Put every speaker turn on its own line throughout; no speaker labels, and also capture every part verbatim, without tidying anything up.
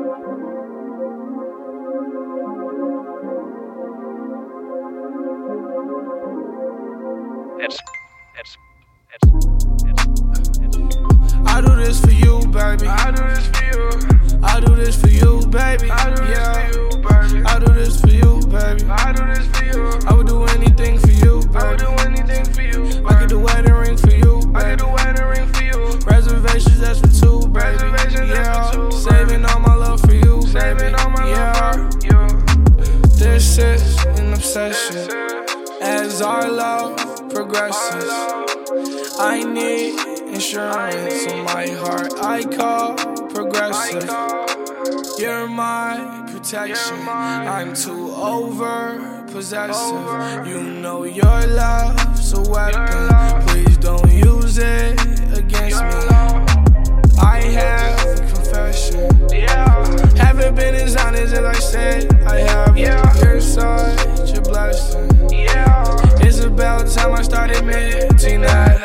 It's, it's, it's, it's, it's.
I do this for you, baby.
I do this for you.
I do this for you, baby.
I do this
yeah.
for you, baby.
I do this for you, baby.
I do this for you.
I would do anything for you, baby.
I would do anything for you. Baby.
I could do wedding ring for you, baby.
I could do wedding ring for you.
Reservations, that's for two, baby.
Reservations,
yeah.
that's for two,
Saving all my love for you,
Saving
baby.
all my
yeah.
love for you.
This is an obsession. As our love progresses, I need insurance on my heart. I call progressive. You're my protection. I'm too over possessive. You know your love's a weapon. Please don't use it against me. I have a confession. Haven't been as honest as I said I have. You're such a blessing. It's about time I started admitting that.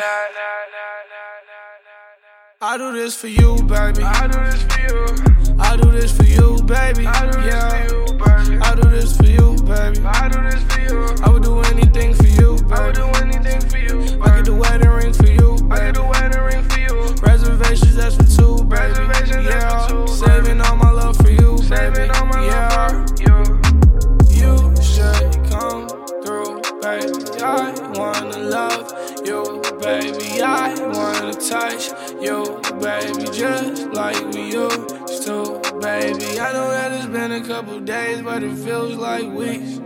I do this for you, baby.
I do this for you.
I do this for you, baby.
I do this
yeah.
for you, baby.
I do this for you, baby.
I do this for you.
I would do anything for you, baby.
I would do anything for you. Baby.
I could do wedding ring for you, baby.
I could do wedding ring for you.
Reservations, that's for two, baby.
Reservations,
yeah.
that's for two,
Saving all my love for you,
Saving
baby.
all my
yeah.
love for you.
You should come through, baby. I wanna love you, baby. I wanna touch you, baby, just like we used to, baby. I know that it's been a couple days, but it feels like weeks.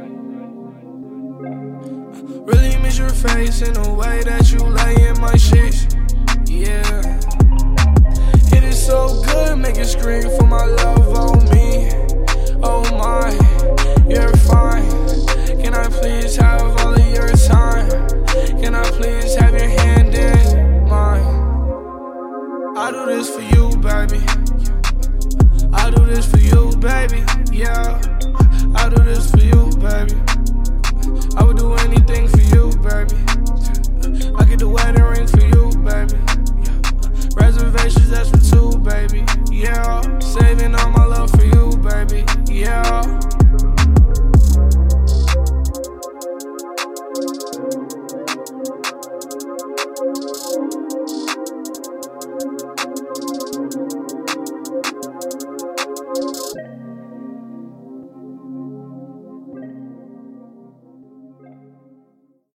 Really miss your face in the way that you lay in my sheets. Yeah. It is so good, make it scream for my love on me. Oh my, you're fine. Can I please have all of your time? Can I please have your hand in mine? I do this for you, baby. I do this for you, baby. Yeah. I do this for you, baby. I would do anything for you, baby.